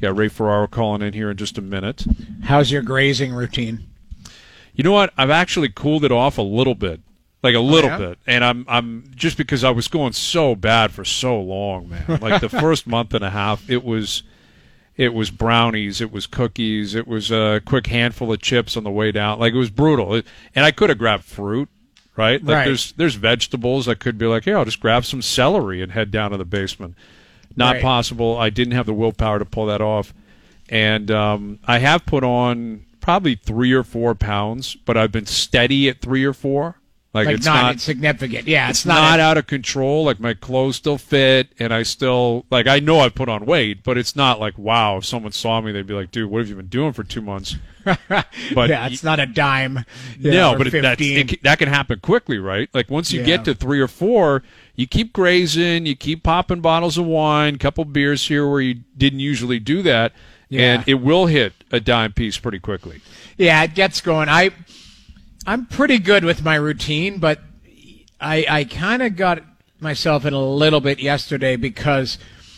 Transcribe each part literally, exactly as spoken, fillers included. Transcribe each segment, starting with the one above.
Got Ray Ferraro calling in here in just a minute. How's your grazing routine? You know what? I've actually cooled it off a little bit. Like a little oh, yeah? bit. And I'm I'm just because I was going so bad for so long, man. Like the first month and a half, it was it was brownies, it was cookies, it was a quick handful of chips on the way down. Like it was brutal. It, and I could have grabbed fruit, right? Like right. there's there's vegetables. I could be like, yeah, I'll just grab some celery and head down to the basement. Not right. possible. I didn't have the willpower to pull that off. And um, I have put on probably three or four pounds, but I've been steady at three or four. Like, like it's not, not insignificant. Yeah, it's, it's not, not a, out of control. Like my clothes still fit, and I still like I know I put on weight, but it's not like wow. If someone saw me, they'd be like, "Dude, what have you been doing for two months?" But yeah, it's not a dime. Yeah, no, but it, that's, it, that can happen quickly, right? Like once you yeah. get to three or four, you keep grazing, you keep popping bottles of wine, couple beers here where you didn't usually do that, yeah. and it will hit a dime piece pretty quickly. Yeah, it gets going. I I'm pretty good with my routine, but I, I kind of got myself in a little bit yesterday because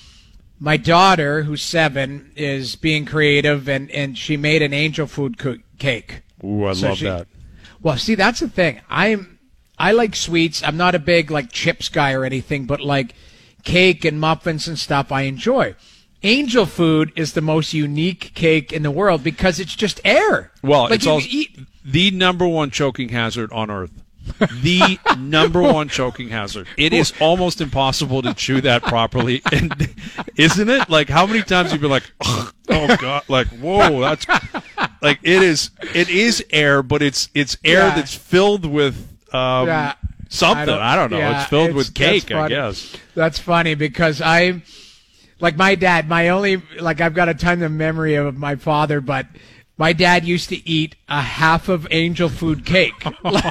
my daughter, who's seven, is being creative, and, and she made an angel food co- cake. Ooh, I so love she, that. Well, see, that's the thing. I'm I like sweets. I'm not a big like chips guy or anything, but like cake and muffins and stuff I enjoy. Angel food is the most unique cake in the world because it's just air. Well, like it's also eat- the number one choking hazard on Earth. The number one choking hazard. It is almost impossible to chew that properly, and isn't it? Like how many times you've been like, oh god, like whoa, that's like it is. It is air, but it's it's air yeah. that's filled with um, yeah. something. I don't, I don't know. Yeah, it's filled it's, with cake, I funny. guess. That's funny because I, like my dad, my only like I've got a ton of memory of my father, but. My dad used to eat a half of angel food cake. like,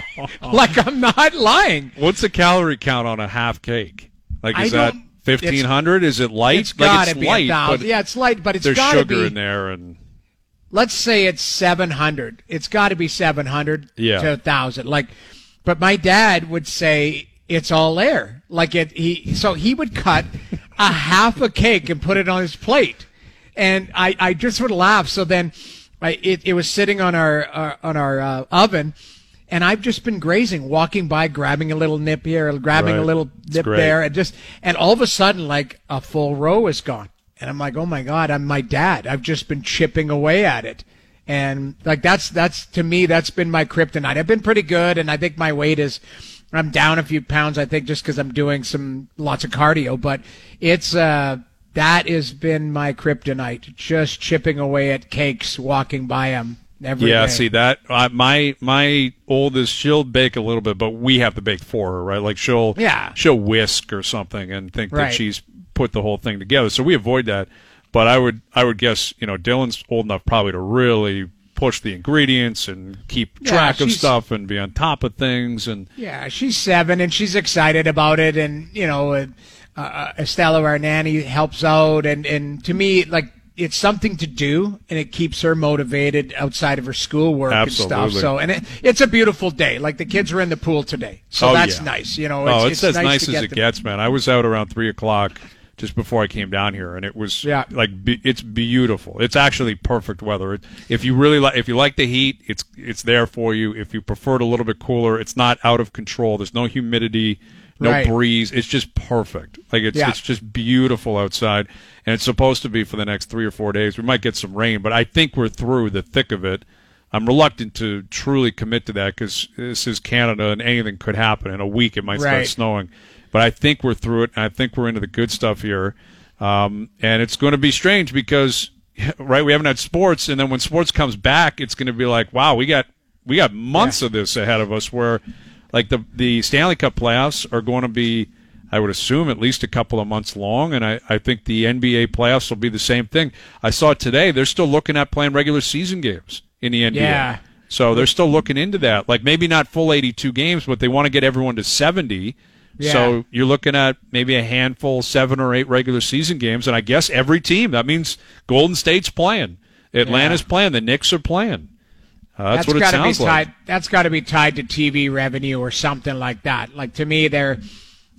like I'm not lying. What's the calorie count on a half cake? Like is I that fifteen hundred? Is it light? It's got to like it's be light, a thousand. but Yeah, it's light, but it's there's got to sugar be, in there, and let's say it's seven hundred. It's got to be seven hundred yeah. to a thousand. Like, but my dad would say it's all air. Like it. He so he would cut a half a cake and put it on his plate. And I, I just would laugh. So then I, it, it was sitting on our, our on our uh, oven, and I've just been grazing, walking by, grabbing a little nip here, grabbing right. a little nip there, and just and all of a sudden, like a full row is gone, and I'm like, oh my god, I'm my dad. I've just been chipping away at it, and like that's that's to me that's been my kryptonite. I've been pretty good, and I think my weight is. I'm down a few pounds, I think, just because I'm doing some lots of cardio, but it's uh. That has been my kryptonite, just chipping away at cakes, walking by them every yeah, day. see that uh, my my oldest, she'll bake a little bit, but we have to bake for her, right? Like she'll yeah. she'll whisk or something and think right. that she's put the whole thing together. So we avoid that. But I would I would guess you know Dylan's old enough probably to really push the ingredients and keep yeah, track of stuff and be on top of things. And yeah, she's seven and she's excited about it, and you know. Uh, Uh, Estella, our nanny, helps out, and, and to me, like, it's something to do, and it keeps her motivated outside of her schoolwork Absolutely. and stuff. So, and it, it's a beautiful day. Like, the kids are in the pool today, so oh, that's yeah. nice. You know, oh, it's, it's, it's as nice, nice to as get it them. gets, man. I was out around three o'clock just before I came down here, and it was yeah. like be, it's beautiful. It's actually perfect weather. It, if you really like, if you like the heat, it's it's there for you. If you prefer it a little bit cooler, it's not out of control. There's no humidity. No right. breeze. It's just perfect. Like it's yeah. it's just beautiful outside, and it's supposed to be for the next three or four days. We might get some rain, but I think we're through the thick of it. I'm reluctant to truly commit to that because this is Canada, and anything could happen. In a week, it might start right. snowing. But I think we're through it, and I think we're into the good stuff here. Um, and it's going to be strange because, right, we haven't had sports, and then when sports comes back, it's going to be like, wow, we got we got months yeah. of this ahead of us where. Like the the Stanley Cup playoffs are going to be, I would assume, at least a couple of months long, and I, I think the N B A playoffs will be the same thing. I saw today they're still looking at playing regular season games in the N B A. Yeah. So they're still looking into that. Like maybe not full eighty-two games, but they want to get everyone to seventy. Yeah. So you're looking at maybe a handful, seven or eight regular season games, and I guess every team. That means Golden State's playing, Atlanta's yeah. playing, the Knicks are playing. Uh, that's, that's what it sounds be like. tied, that's got to be tied to T V revenue or something like that. Like to me, they're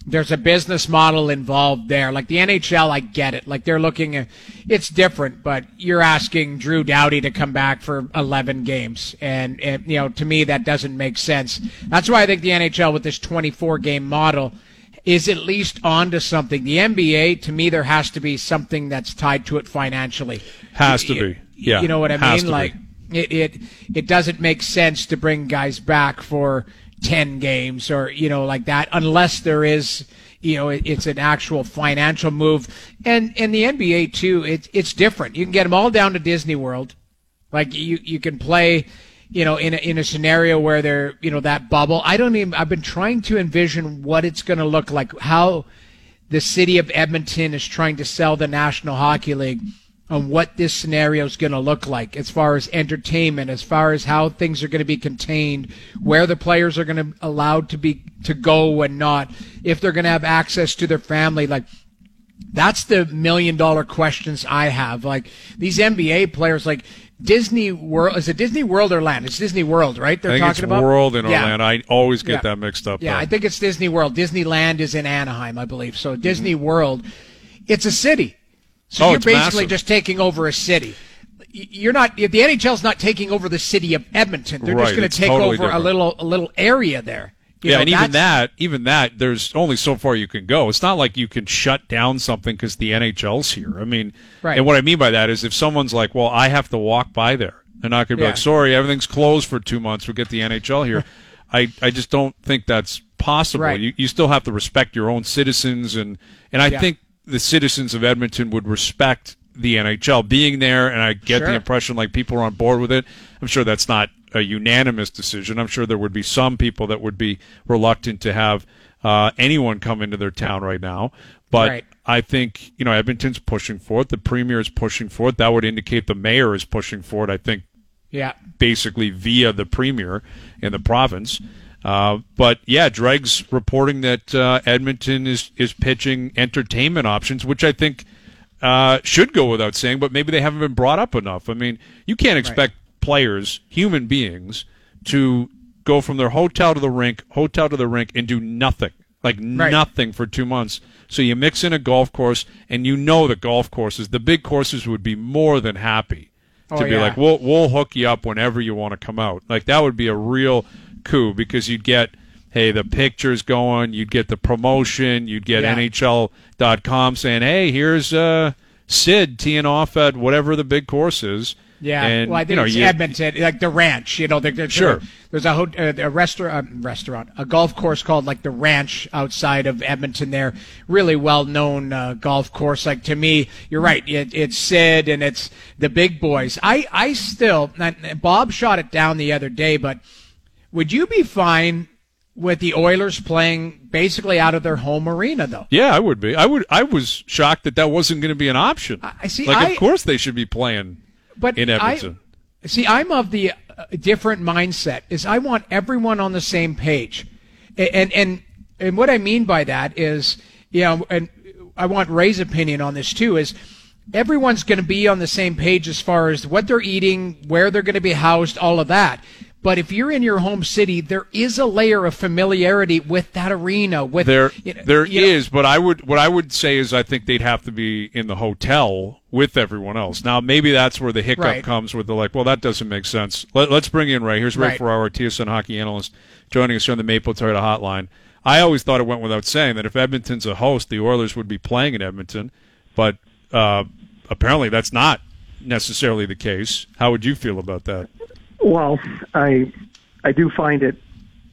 there's a business model involved there. Like the N H L, I get it. Like they're looking at, it's different, but you're asking Drew Doughty to come back for eleven games. And, and, you know, to me, that doesn't make sense. That's why I think the N H L with this twenty-four game model is at least onto something. The N B A, to me, there has to be something that's tied to it financially. Has to be. Yeah. You know what I Has mean? to Like be. it, it, it doesn't make sense to bring guys back for ten games or, you know, like that, unless there is, you know, it, it's an actual financial move. And, and the N B A too, it, it's different. You can get them all down to Disney World. Like you, you can play, you know, in a, in a scenario where they're, you know, that bubble. I don't even, I've been trying to envision what it's going to look like, how the city of Edmonton is trying to sell the National Hockey League on what this scenario is going to look like as far as entertainment, as far as how things are going to be contained, where the players are going to be allowed to be to go and not, if they're going to have access to their family. Like that's the million dollar questions I have. Like these N B A players, like Disney World, is it Disney World or Land? It's Disney World, right? They're I think talking it's about World in yeah. Orlando. I always get Yeah. that mixed up. Yeah, though. I think it's Disney World. Disneyland is in Anaheim, I believe. So Disney World, it's a city. So Oh, you're it's basically massive. just taking over a city. You're not. The N H L's not taking over the city of Edmonton. They're Right, just going it's to take totally over a different. little a little area there. You yeah, know, and even that's- that, even that, there's only so far you can go. It's not like you can shut down something because the N H L's here. I mean, Right. and what I mean by that is if someone's like, well, I have to walk by there. They're not going to be Yeah. like, sorry, everything's closed for two months. We'll get the N H L here. I, I just don't think that's possible. Right. You, you still have to respect your own citizens, and, and I Yeah. think the citizens of Edmonton would respect the N H L being there, and I get Sure. the impression like people are on board with it. I'm sure that's not a unanimous decision. I'm sure there would be some people that would be reluctant to have uh, anyone come into their town right now. But Right. I think, you know, Edmonton's pushing for it. The premier is pushing for it. That would indicate the mayor is pushing for it, I think, Yeah. basically via the premier in the province. Uh, but yeah, Dregg's reporting that uh, Edmonton is, is pitching entertainment options, which I think uh, should go without saying, but maybe they haven't been brought up enough. I mean, you can't expect players, human beings, to go from their hotel to the rink, hotel to the rink, and do nothing, like Right. nothing for two months. So you mix in a golf course, and you know the golf courses, the big courses would be more than happy to Oh, be yeah. like, we'll we'll hook you up whenever you want to come out. Like that would be a real coup because you'd get, hey, the pictures going, you'd get the promotion, you'd get Yeah. N H L dot com saying, hey, here's uh, Sid teeing off at whatever the big course is. Yeah, and, well, I think you know, it's you- Edmonton, like the Ranch. You know, there, there, Sure. There's a, ho- uh, a restaurant, uh, restaurant, a golf course called like the Ranch outside of Edmonton. There, really well-known uh, golf course. Like to me, you're right. It, it's Sid and it's the big boys. I, I still, and Bob shot it down the other day, but would you be fine with the Oilers playing basically out of their home arena, though? Yeah, I would be. I would. I was shocked that that wasn't going to be an option. I- I see, Like, I- of course they should be playing But in Edmonton. I, see, I'm of the uh, different mindset. Is I want everyone on the same page, and and and, and what I mean by that is, you know, and I want Ray's opinion on this too. Is everyone's going to be on the same page as far as what they're eating, where they're going to be housed, all of that. But if you're in your home city, there is a layer of familiarity with that arena. With There, you know, there you know- is, but I would. What I would say is, I think they'd have to be in the hotel with everyone else. Now, maybe that's where the hiccup Right. comes, where they're like, "Well, that doesn't make sense." Let, let's bring in Ray. Here's Ray Right. Ferraro, T S N hockey analyst, joining us here on the Maple Toyota Hotline. I always thought it went without saying that if Edmonton's a host, the Oilers would be playing in Edmonton, but uh, apparently that's not necessarily the case. How would you feel about that? Well, I I do find it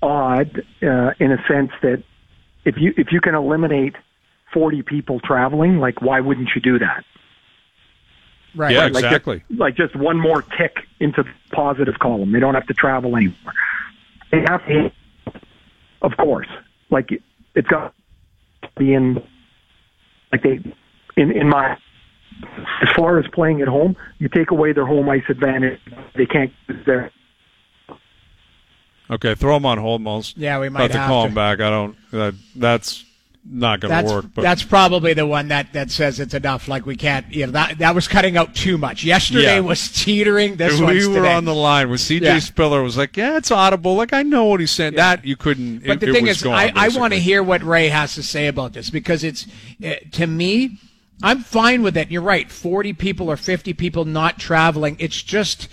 odd uh, in a sense that if you if you can eliminate forty people traveling, like why wouldn't you do that? right. Yeah, Like exactly. just, like just one more tick into the positive column. They don't have to travel anymore. They have to, of course. Like it's got to be in, like they, in in my. As far as playing at home, you take away their home ice advantage. They can't use their. Okay, throw him on hold, Moles. Yeah, we might Have to have call to. him back. I don't. That, that's not going That's to work. But that's probably the one that, that says it's enough. Like we can't, you know, that that was cutting out too much. Yesterday Yeah. was teetering. This we one's were today. on the line with C J Yeah. Spiller was like, yeah, it's audible. Like I know what he's saying. That you couldn't. But it, the it thing was is, gone, I, I want to basically. hear what Ray has to say about this because it's, uh, to me, I'm fine with it. You're right. forty people or fifty people not traveling. It's just,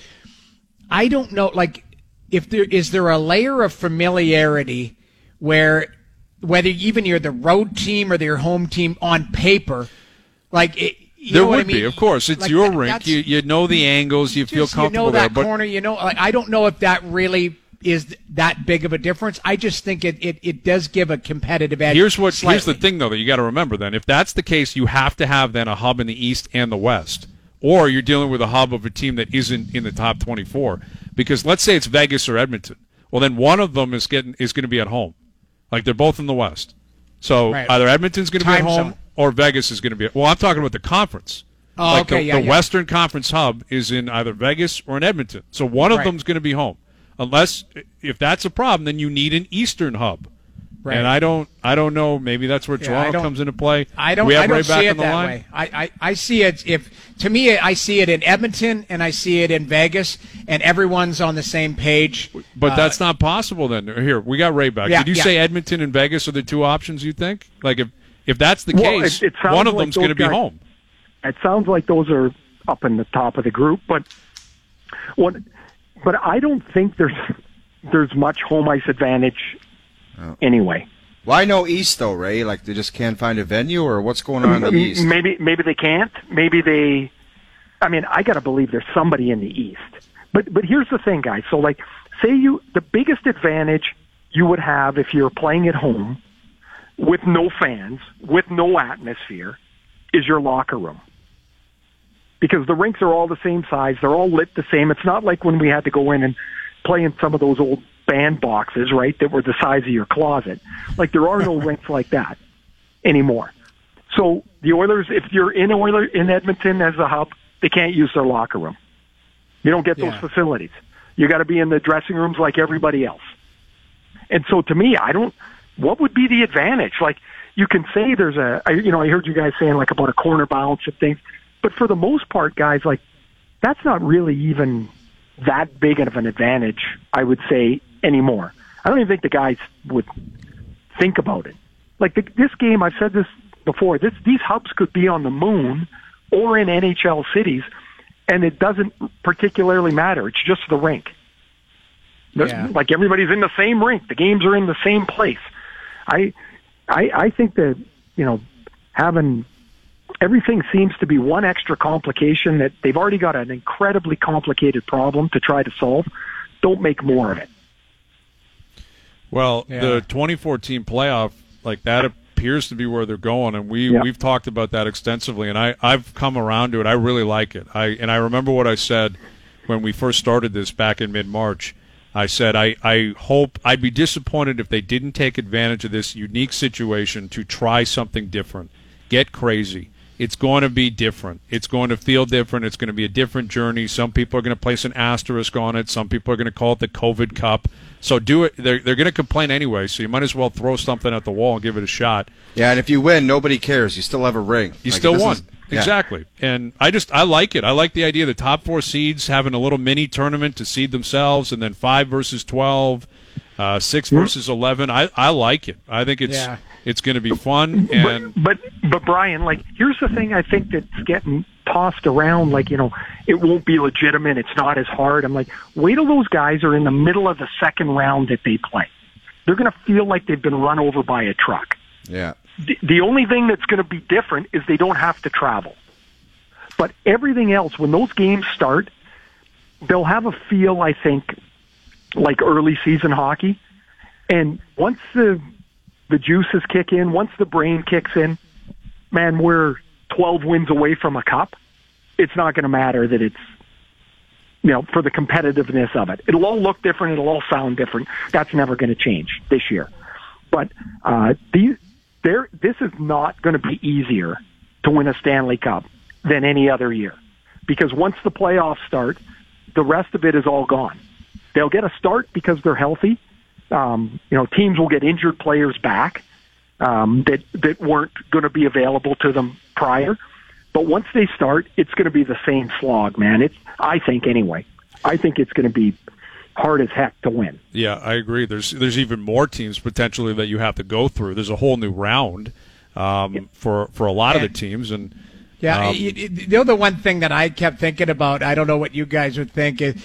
I don't know, like, if there is there a layer of familiarity where whether even you're the road team or your home team on paper, like, it, you There know what would I mean? be, of course. It's Like, your that- rink. that's- You you know the angles. You feel just, comfortable you know that there. But corner, you know, like, I don't know if that really is that big of a difference. I just think it, it, it does give a competitive edge. Here's what. Here's the slightly. thing, though, that you got to remember. Then, if that's the case, you have to have then a hub in the East and the West, or you're dealing with a hub of a team that isn't in the top twenty-four. Because let's say it's Vegas or Edmonton. Well, then one of them is getting is going to be at home, like they're both in the West. So Right. either Edmonton's going to be at Time home zone. or Vegas is going to be. At, well, I'm talking about the conference. Oh, like okay, the, yeah, the yeah. Western Conference hub is in either Vegas or in Edmonton. So one of Right. them's going to be home. Unless, if that's a problem, then you need an Eastern hub. Right. And I don't, I don't know. Maybe that's where Yeah, I Toronto don't- comes into play. I don't. We have I don't Ray back see on it the that line? way. I, I, I see it if to me I see it in Edmonton and I see it in Vegas and everyone's on the same page. But Uh, that's not possible. Then here we got Ray back. Yeah, Did you yeah. say Edmonton and Vegas are the two options? You think? Like if if that's the Well, case, it- it sounds one of like them's going to those be guys- home. It sounds like those are up in the top of the group, but what? But I don't think there's there's much home ice advantage anyway. Why no East though, Ray? Like they just can't find a venue, or what's going on in the East? Maybe maybe they can't. Maybe they. I mean, I got to believe there's somebody in the East. But but here's the thing, guys. So like, say you the biggest advantage you would have if you're playing at home with no fans, with no atmosphere, is your locker room. Because the rinks are all the same size, they're all lit the same. It's not like when we had to go in and play in some of those old band boxes, right, that were the size of your closet. Like there are no rinks like that anymore. So the Oilers, if you're in Oiler in Edmonton as a hub, they can't use their locker room. You don't get those Yeah. facilities. You got to be in the dressing rooms like everybody else. And so to me, I don't. What would be the advantage? Like you can say there's a, I, you know, I heard you guys saying like about a corner bounce and things, but for the most part, guys, like that's not really even that big of an advantage, I would say, anymore. I don't even think the guys would think about it. Like the, this game, I've said this before. This these hubs could be on the moon or in N H L cities, and it doesn't particularly matter. It's just the rink. They're- Yeah. Like everybody's in the same rink. The games are in the same place. I, I, I think that you know having everything seems to be one extra complication that they've already got an incredibly complicated problem to try to solve. Don't make more of it. Well, Yeah. the twenty fourteen playoff, like that appears to be where they're going, and we Yeah. we've talked about that extensively, and I I've come around to it. I really like it. I and I remember what I said when we first started this back in mid March. I said I I hope I'd be disappointed if they didn't take advantage of this unique situation to try something different, get crazy. It's going to be different. It's going to feel different. It's going to be a different journey. Some people are going to place an asterisk on it. Some people are going to call it the COVID Cup. So do it. They're, they're going to complain anyway, so you might as well throw something at the wall and give it a shot. Yeah, and if you win, nobody cares. You still have a ring. You Like, still it won. doesn't- yeah. Exactly. And I just, I like it. I like the idea of the top four seeds having a little mini tournament to seed themselves, and then five versus twelve, uh, six versus eleven. I, I like it. I think it's Yeah. it's going to be fun. And But, but but Brian, like here's the thing I think that's getting tossed around, like, you know, it won't be legitimate, it's not as hard. I'm like, wait till those guys are in the middle of the second round that they play. They're gonna feel like they've been run over by a truck. Yeah. The, the only thing that's gonna be different is they don't have to travel. But everything else, when those games start, they'll have a feel, I think, like early season hockey. And once the the juices kick in, once the brain kicks in, man, we're twelve wins away from a cup. It's not going to matter that it's, you know, for the competitiveness of it. It'll all look different. It'll all sound different. That's never going to change this year. But uh, these, there, this is not going to be easier to win a Stanley Cup than any other year. Because once the playoffs start, the rest of it is all gone. They'll get a start because they're healthy. Um, you know, teams will get injured players back. um, that that weren't going to be available to them prior. But once they start, it's going to be the same slog, man. It's I think anyway. I think it's going to be hard as heck to win. Yeah, I agree. There's there's even more teams potentially that you have to go through. There's a whole new round um, yeah. for for a lot and, of the teams, and yeah, um, you, you know the one thing that I kept thinking about. I don't know what you guys would think. Is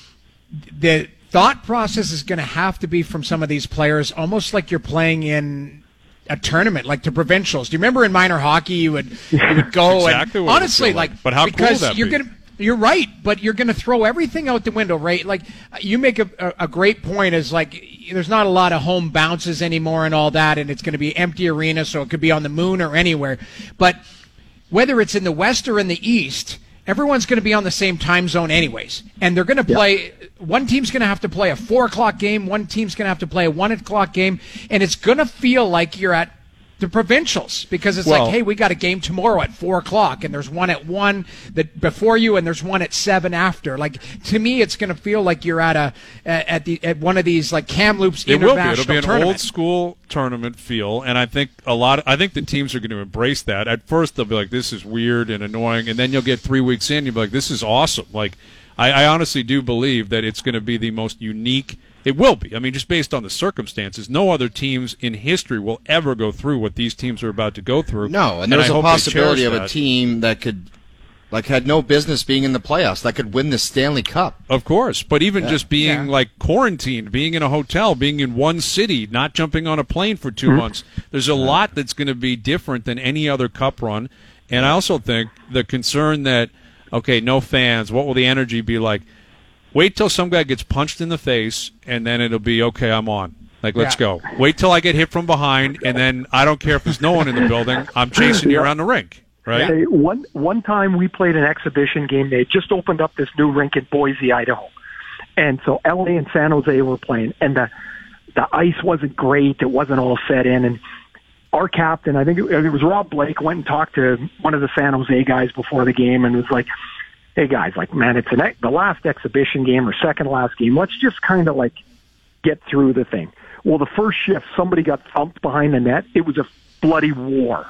the thought process is going to have to be from some of these players, almost like you're playing in a tournament, like the provincials. Do you remember in minor hockey you would you would go exactly and what honestly like, like but how because cool would that you're be? going to. You're right, but you're going to throw everything out the window, right? Like, you make a, a, a great point is, like, there's not a lot of home bounces anymore and all that, and it's going to be empty arena, so it could be on the moon or anywhere. But whether it's in the West or in the East, everyone's going to be on the same time zone anyways. And they're going to play yeah. – one team's going to have to play a four o'clock game, one team's going to have to play a one o'clock game, and it's going to feel like you're at – the provincials, because it's well, like, hey, we got a game tomorrow at four o'clock, and there's one at one that before you, and there's one at seven after. Like, to me, it's going to feel like you're at a at the at one of these like Kamloops it international will be. It'll be an tournament. old school tournament feel, and I think a lot. Of, I think the teams are going to embrace that. At first, they'll be like, "This is weird and annoying," and then you'll get three weeks in, you'll be like, "This is awesome." Like, I, I honestly do believe that it's going to be the most unique. It will be. I mean, just based on the circumstances, no other teams in history will ever go through what these teams are about to go through. No, and and there's I a hope they possibility of cherish a that. team that could, like, had no business being in the playoffs, that could win the Stanley Cup. Of course, but even Yeah. just being Yeah. like quarantined, being in a hotel, being in one city, not jumping on a plane for two Mm-hmm. months, there's a lot that's going to be different than any other cup run. And I also think the concern that, okay, no fans, what will the energy be like? Wait till some guy gets punched in the face, and then it'll be, okay, I'm on. Like, let's Yeah. go. Wait till I get hit from behind, and then I don't care if there's no one in the building. I'm chasing you Yeah. around the rink, right? Hey, one one time we played an exhibition game. They had just opened up this new rink in Boise, Idaho, and so L A and San Jose were playing, and the the ice wasn't great. It wasn't all set in, and our captain, I think it, it was Rob Blake, went and talked to one of the San Jose guys before the game, and was like, "Hey guys, like, man, it's an ex- the last exhibition game or second last game. Let's just kind of like get through the thing." Well, the first shift, somebody got thumped behind the net. It was a bloody war.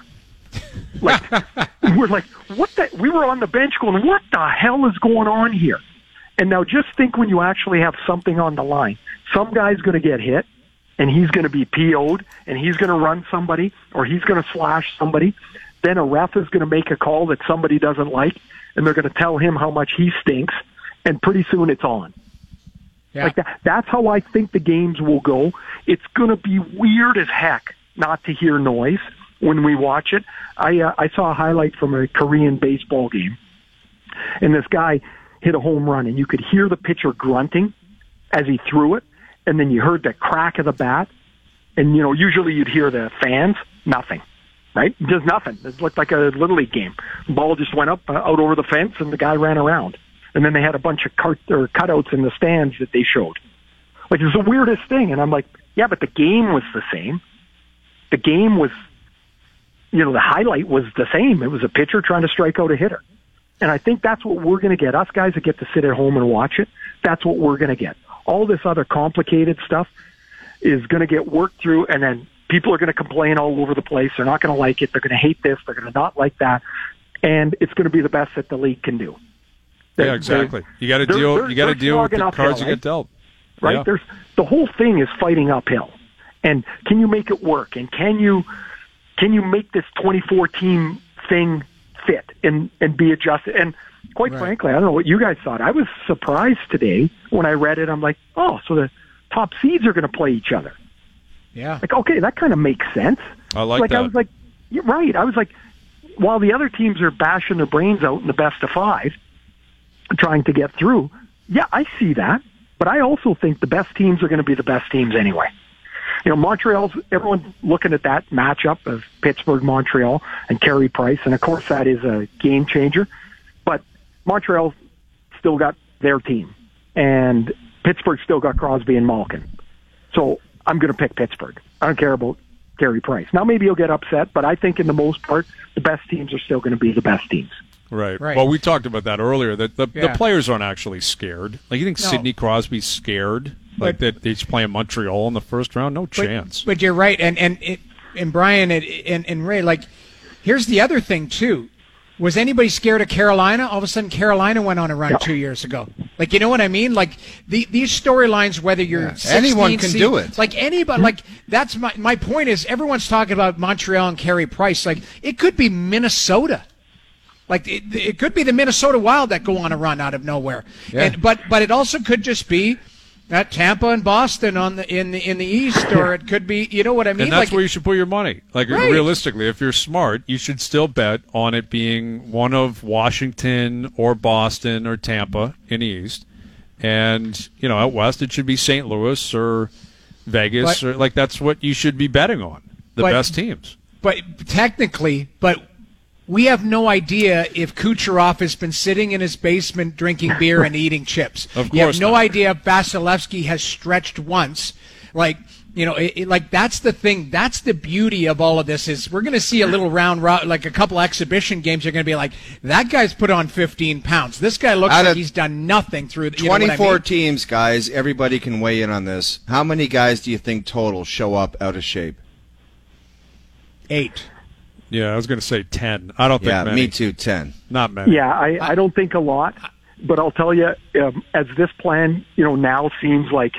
Like, we're like, what the? We were on the bench going, what the hell is going on here? And now just think when you actually have something on the line. Some guy's going to get hit, and he's going to be P O'd, and he's going to run somebody, or he's going to slash somebody. Then a ref is going to make a call that somebody doesn't like, and they're going to tell him how much he stinks, and pretty soon it's on. Yeah. Like that. That's how I think the games will go. It's going to be weird as heck not to hear noise when we watch it. I uh, I saw a highlight from a Korean baseball game, and this guy hit a home run, and you could hear the pitcher grunting as he threw it, and then you heard the crack of the bat, and you know usually you'd hear the fans. Nothing, right? Just nothing. It looked like a Little League game. The ball just went up uh, out over the fence, and the guy ran around. And then they had a bunch of cart or cutouts in the stands that they showed. Like, it was the weirdest thing. And I'm like, yeah, but the game was the same. The game was, you know, the highlight was the same. It was a pitcher trying to strike out a hitter. And I think that's what we're going to get. Us guys that get to sit at home and watch it, that's what we're going to get. All this other complicated stuff is going to get worked through, and then people are going to complain all over the place. They're not going to like it. They're going to hate this. They're going to not like that. And it's going to be the best that the league can do. Yeah, They're- exactly. You got to they're- deal. they're- You got to they're deal with the slogging cards uphill, you right? get dealt. Right? Yeah. There's the whole thing is fighting uphill. And can you make it work? And can you can you make this twenty-four team thing fit and and be adjusted? And quite Right. frankly, I don't know what you guys thought. I was surprised today when I read it. I'm like, oh, so the top seeds are going to play each other. Yeah. Like, okay, that kind of makes sense. I like like that. I was like, you're right. I was like, while the other teams are bashing their brains out in the best of five, trying to get through, yeah, I see that. But I also think the best teams are going to be the best teams anyway. You know, Montreal's, everyone's looking at that matchup of Pittsburgh, Montreal, and Carey Price, and of course that is a game changer. But Montreal's still got their team, and Pittsburgh still got Crosby and Malkin. So I'm going to pick Pittsburgh. I don't care about Carey Price. Now maybe you'll get upset, but I think in the most part, the best teams are still going to be the best teams. Right. Right. Well, we talked about that earlier. That the, Yeah. the players aren't actually scared. Like, you think No. Sidney Crosby's scared? Like But- that they're just playing Montreal in the first round? No But- chance. But, you're right, and and it, and Brian and, and, and Ray, like, here's the other thing, too. Was anybody scared of Carolina? All of a sudden, Carolina went on a run Yeah. two years ago. Like, you know what I mean? Like, the, these storylines, whether you're Yeah. Anyone can seed, do it. Like, anybody, like, that's my, my point is everyone's talking about Montreal and Carey Price. Like, it could be Minnesota. Like, it, it could be the Minnesota Wild that go on a run out of nowhere. Yeah. And, but, but it also could just be that Tampa and Boston on the in the in the East, or it could be, you know what I mean? And that's like, where you should put your money. Like, Right. realistically, if you're smart, you should still bet on it being one of Washington or Boston or Tampa in the East. And, you know, out West, it should be Saint Louis or Vegas. But- or like, that's what you should be betting on, the But- best teams. But technically, but we have no idea if Kucherov has been sitting in his basement drinking beer and eating chips. Of You have course no not. idea if Vasilevsky has stretched once. Like, you know, it, it, like that's the thing. That's the beauty of all of this is we're going to see a little round, ro- like a couple exhibition games. You're going to be like, that guy's put on fifteen pounds. This guy looks Out like of he's done nothing through. The, you know what I twenty-four mean? teams, guys. Everybody can weigh in on this. How many guys do you think total show up out of shape? Eight. Yeah, I was going to say ten. I don't think Yeah, many. me too. Ten. Not many. Yeah, I, I don't think a lot, but I'll tell you, um, as this plan, you know, now seems like,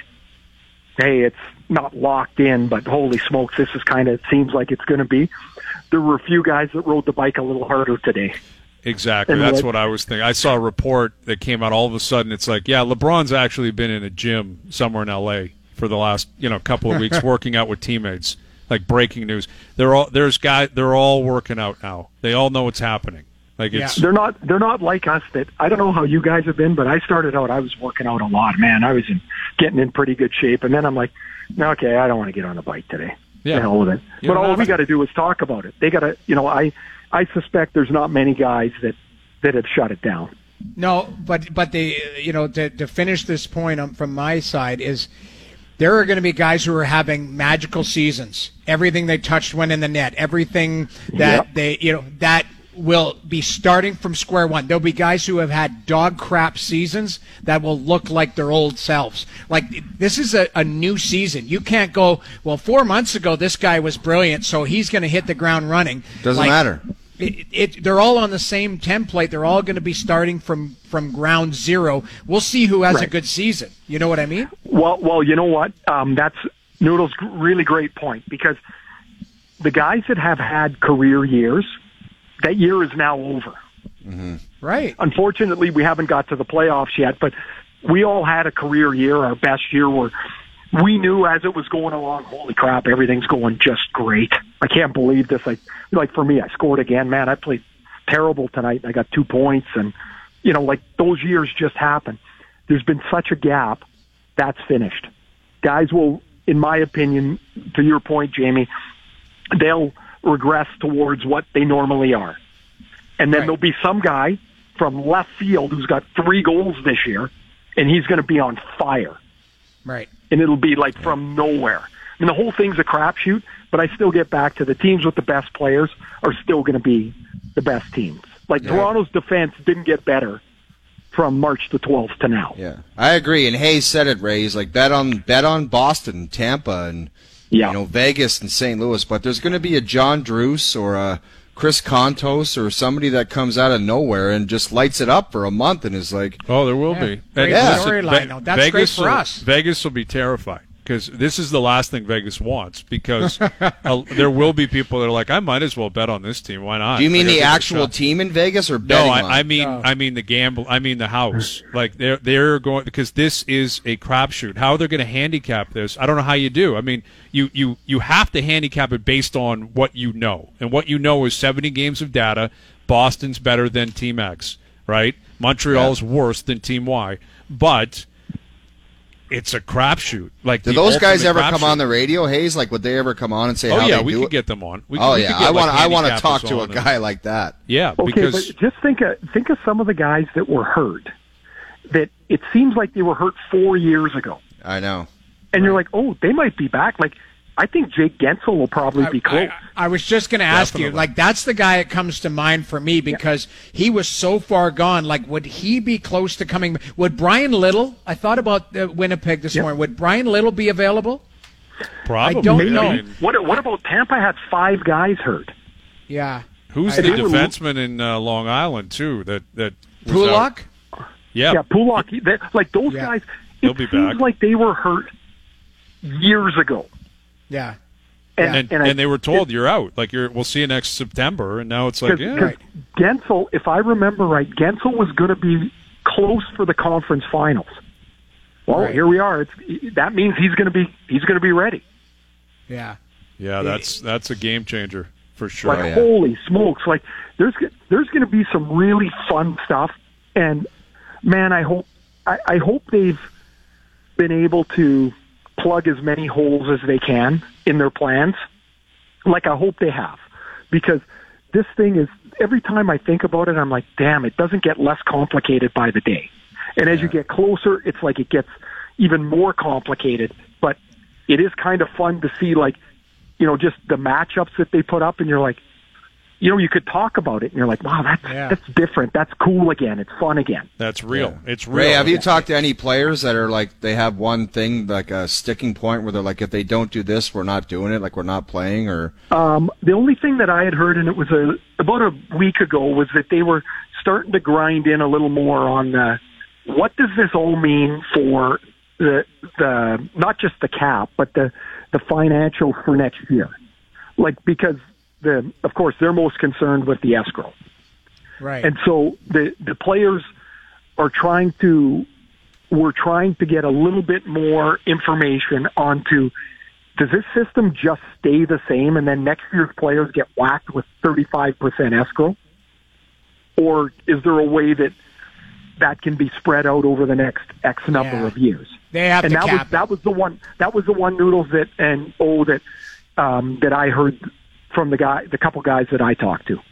hey, it's not locked in, but holy smokes, this is kind of seems like it's going to be. There were a few guys that rode the bike a little harder today. Exactly. And That's like- what I was thinking. I saw a report that came out all of a sudden. It's like, yeah, LeBron's actually been in a gym somewhere in L A for the last, you know, couple of weeks working out with teammates. Like breaking news. They're all there's guys they're all working out now. They all know what's happening. Like it's They're not they're not like us that I don't know how you guys have been, but I started out I was working out a lot, man. I was in, getting in pretty good shape, and then I'm like, no, okay, I don't want to get on a bike today. Yeah. The hell with it. You But don't all have we to. got to do is talk about it. They got to, you know, I I suspect there's not many guys that that have shut it down. No, but but the you know to to finish this point um, from my side is there are going to be guys who are having magical seasons. Everything they touched went in the net. Everything that Yep. they you know that will be starting from square one. There'll be guys who have had dog crap seasons that will look like their old selves. Like this is a, a new season. You can't go, well, four months ago this guy was brilliant, so he's going to hit the ground running. Doesn't Like, matter. It, it, they're all on the same template. They're all going to be starting from, from ground zero. We'll see who has a Right. good season. You know what I mean? Well, well, you know what? Um, that's Noodle's g- really great point because the guys that have had career years, that year is now over. Right. Unfortunately, we haven't got to the playoffs yet, but we all had a career year, our best year, where we knew as it was going along, holy crap, everything's going just great. I can't believe this. Like, like for me, I scored again. Man, I played terrible tonight. I got two points, and you know, like those years just happen. There's been such a gap. That's finished. Guys will, in my opinion, to your point, Jamie, they'll regress towards what they normally are. And then Right. there'll be some guy from left field who's got three goals this year, and he's going to be on fire. Right. And it'll be like from nowhere. I mean, the whole thing's a crapshoot, but I still get back to the teams with the best players are still going to be the best teams. Like Toronto's defense didn't get better from March the twelfth to now. Yeah, I agree. And Hayes said it, Ray. He's like, bet on bet on Boston, Tampa, and Yeah. you know Vegas and Saint Louis. But there's going to be a John Druce or a Chris Kontos or somebody that comes out of nowhere and just lights it up for a month and is like, Oh, there will Yeah. be. Great Yeah. storyline, though. That's great for will, us. Vegas will be terrified because this is the last thing Vegas wants. Because uh, there will be people that are like, I might as well bet on this team. Why not? do you mean Like, I the think it's actual shot. team in Vegas or No, betting line? I, I mean, No. I mean the gamble. I mean the house. Like they're they're going because this is a crapshoot. How they're going to handicap this? I don't know how you do. I mean, you you you have to handicap it based on what you know, and what you know is seventy games of data. Boston's better than Team X, right? Montreal's worse than Team Y, but it's a crapshoot. Like Do the those guys ultimate ever come crapshoot. on the radio, Hayes? Like, would they ever come on and say Oh how yeah, they we do could it? get them on. We, Oh we yeah, could get, I like, want I want to handicappers talk to a on and- guy like that. Yeah, Okay, because but just think of think of some of the guys that were hurt. That it seems like they were hurt four years ago, I know. and you're like, oh, they might be back. Like, I think Jake Gensel will probably be close. I, I was just going to ask you, Definitely. like, that's the guy that comes to mind for me because he was so far gone. Like, would he be close to coming? Would Brian Little? I thought about uh, Winnipeg this Yep. morning. Would Brian Little be available? Probably. I don't Maybe. know. I mean, What what about Tampa had five guys hurt? Yeah. who's I- the they were- defenseman in uh, Long Island too? That that was out? Pulak? Yeah, Yeah, Pulak. he- they- Like those Yeah. guys, He'll it be seems back. like they were hurt years ago. Yeah. And, and and, I- and they were told you're out. Like you're, we'll see you next September. And now it's like, Because yeah, Right. Gensel, if I remember right, Gensel was going to be close for the conference finals. Well, Right. here we are. It's, that means he's going to be he's going to be ready. Yeah. yeah, that's that's a game changer for sure. Like yeah. holy smokes! Like there's there's going to be some really fun stuff, and man, I hope I, I hope they've been able to plug as many holes as they can in their plans. Like I hope they have, because this thing is every time I think about it, I'm like, damn, it doesn't get less complicated by the day. And as you get closer, it's like it gets even more complicated. But it is kind of fun to see, like, you know, just the matchups that they put up, and you're like, you know, you could talk about it, and you're like, wow, that's Yeah. that's different. That's cool again. It's fun again. That's real. It's real. Ray, have you talked to any players that are like they have one thing like a sticking point where they're like, if they don't do this, we're not doing it, like we're not playing, or Um, the only thing that I had heard, and it was a about a week ago, was that they were starting to grind in a little more on the what does this all mean for the the not just the cap, but the the financial for next year. Like because the of course they're most concerned with the escrow. Right. And so the the players are trying to we're trying to get a little bit more information onto does this system just stay the same and then next year's players get whacked with thirty-five percent escrow? Or is there a way that that can be spread out over the next X number Yeah. of years? They have and to that cap was it. that was the one that was the one Noodles that and oh that um, that I heard from the guy the couple guys that I talked to.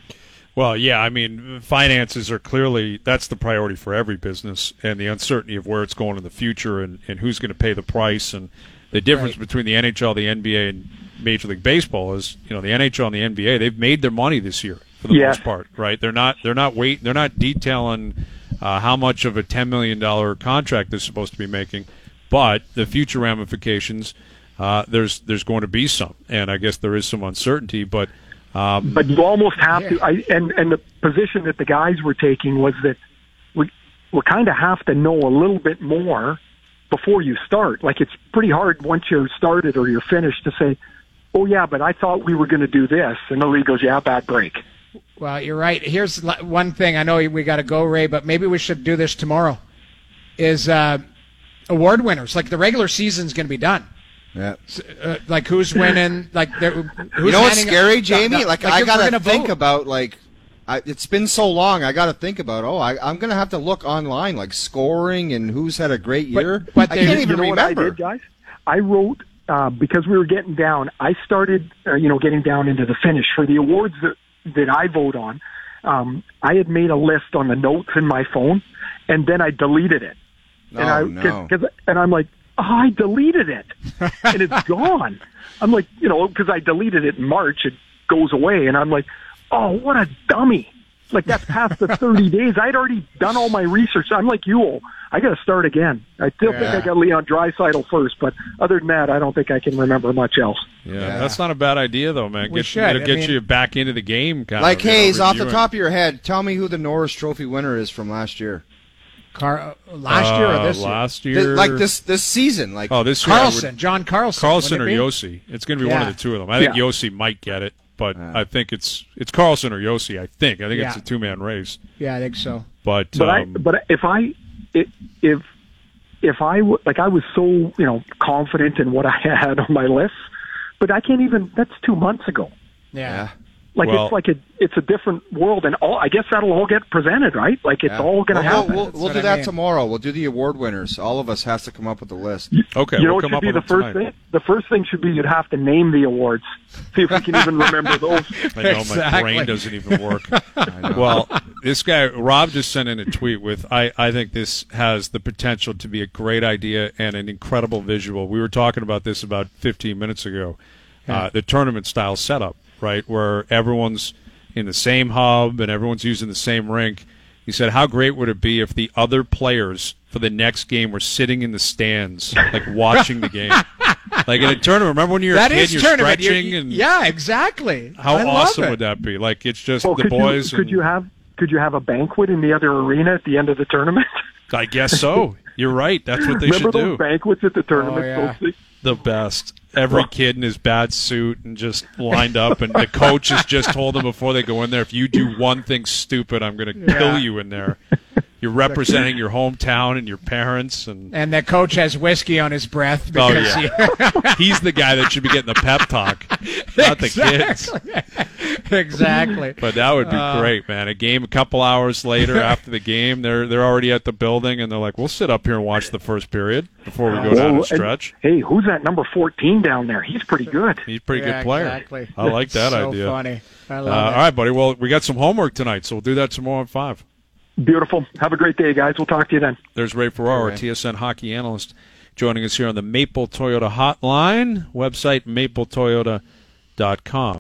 Well, yeah, I mean, finances are clearly that's the priority for every business, and the uncertainty of where it's going in the future, and, and who's going to pay the price, and the difference Right. between the N H L, the N B A, and Major League Baseball is, you know, the N H L and the N B A, they've made their money this year for the Yes. most part, right? They're not they're not wait they're not detailing uh, how much of a ten million dollar contract they're supposed to be making, but the future ramifications, uh, there's there's going to be some, and I guess there is some uncertainty, but. Um, But you almost have to. Yeah. I, and and the position that the guys were taking was that we we kind of have to know a little bit more before you start. Like it's pretty hard once you're started or you're finished to say, "Oh yeah, but I thought we were going to do this," and the league goes, "Yeah, bad break." Well, you're right. Here's li- one thing. I know we got to go, Ray, but maybe we should do this tomorrow. Is uh, award winners. Like the regular season's going to be done. yeah. Uh, like who's winning? Like they're- who's You know what's handing- scary, No, Jamie? no, like, you're- I we're gotta gonna think vote. about like, I, it's been so long. I gotta think about. Oh, I, I'm gonna have to look online, like scoring and who's had a great But- year. but I there- can't You even know what I remember. did, guys? I wrote uh, because we were getting down. I started, uh, you know, getting down into the finish for the awards that that I vote on. Um, I had made a list on the notes in my phone, and then I deleted it. and Oh, I, no. Cause, and I'm like, oh, I deleted it, and it's gone. I'm like, you know, because I deleted it in March, it goes away, and I'm like, oh, what a dummy. Like that's past the thirty days. I'd already done all my research. I'm like you. I got to start again. I still Yeah. think I got Leon Draisaitl first, but other than that, I don't think I can remember much else. yeah, Yeah. that's not a bad idea, though, man. We Get, should. It'll I get mean- you back into the game, kind Like of. you know, Hayes, off the reviewing. top of your head, tell me who the Norris Trophy winner is from last year. Car- uh, last year Uh, or this year? Last Th- year, like this this season, like Oh, this year, I would- Carlson, John Carlson. Carlson or wouldn't it be? Yossi. It's going to be one Yeah. of the two of them. I think Yeah. Yossi might get it, but Yeah. I think it's it's Carlson or Yossi. I think. I think Yeah. it's a two man race. Yeah, I think so. But, But I, um, but if I, if if I w- like, I was so you know confident in what I had on my list, but I can't even. That's two months ago. Yeah. yeah. Like Well- it's like a it's a different world, and all I guess that'll all get presented, right? Like it's Yeah. all going to Well, happen. We'll, That's we'll what do I that mean. tomorrow. We'll do the award winners. All of us has to come up with a list. okay, you know, we'll it come should up be with the it first tonight. thing. The first thing should be you'd have to name the awards. See if we can even remember those. I know my Exactly. brain doesn't even work. I know. Well, this guy Rob just sent in a tweet with I, I think this has the potential to be a great idea and an incredible visual. We were talking about this about fifteen minutes ago. Uh, the tournament style setup, right, where everyone's in the same hub and everyone's using the same rink. He said, how great would it be if the other players for the next game were sitting in the stands, like watching the game? Like in a tournament, remember when you're That a kid is you're tournament. stretching You're- and yeah, exactly. how I love awesome it. would that be? Like it's just Well, the could boys. you could and, you have could you have a banquet in the other arena at the end of the tournament? I guess so. You're right. That's what they Remember should those do. banquets at the tournament? Oh, yeah. Those- The best. Every kid in his bad suit and just lined up, and the coach has just told them before they go in there, if you do one thing stupid, I'm going to Yeah. kill you in there. You're representing your hometown and your parents, and And the coach has whiskey on his breath Oh, because yeah. he's the guy that should be getting the pep talk, not the kids. he, exactly. But that would be Uh, great, man. A game a couple hours later after the game, they're they're already at the building, and they're like, we'll sit up here and watch the first period before we go down Oh, and stretch. and- hey, who's that number fourteen down there? He's pretty good. He's a pretty Yeah, good player. Exactly. I like that so idea. funny. I Uh, love all it. right, buddy. Well, we got some homework tonight, so we'll do that tomorrow at five. Beautiful. Have a great day, guys. We'll talk to you then. There's Ray Ferraro, our Ray. T S N hockey analyst, joining us here on the Maple Toyota Hotline, website maple toyota dot com.